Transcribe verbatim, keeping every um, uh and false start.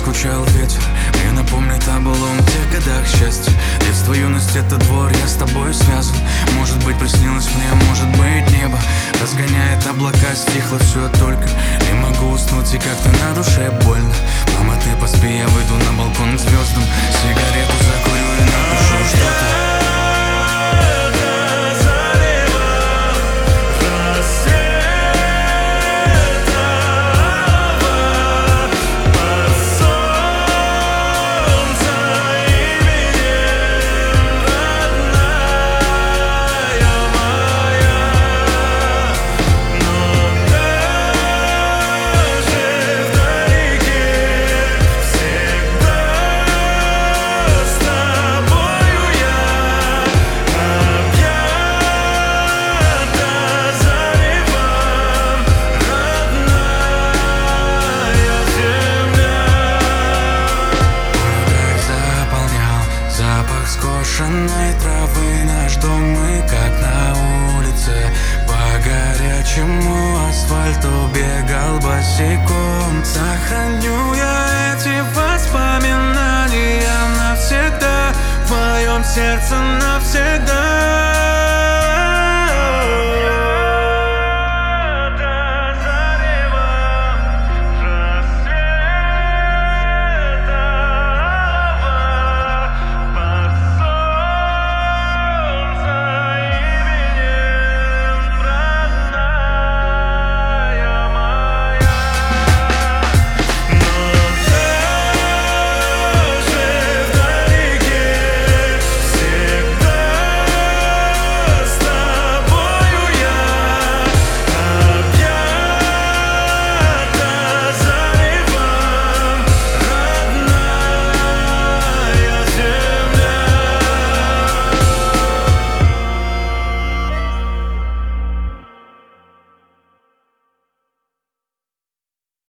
скучал ветер, мне напомнит о былом тех годах счастья. Детство, юность, это двор, я с тобой связан. Может быть, приснилось мне, может быть, небо разгоняет облака, стихло все только не могу уснуть, и как-то на душе больно. Мама, ты поспи, я выйду на балкон к звездам, сигарету закурю и напишу что-то. Скошенной травы наш дом, мы как на улице по горячему асфальту бегал босиком. Сохраню я эти воспоминания навсегда в моем сердце.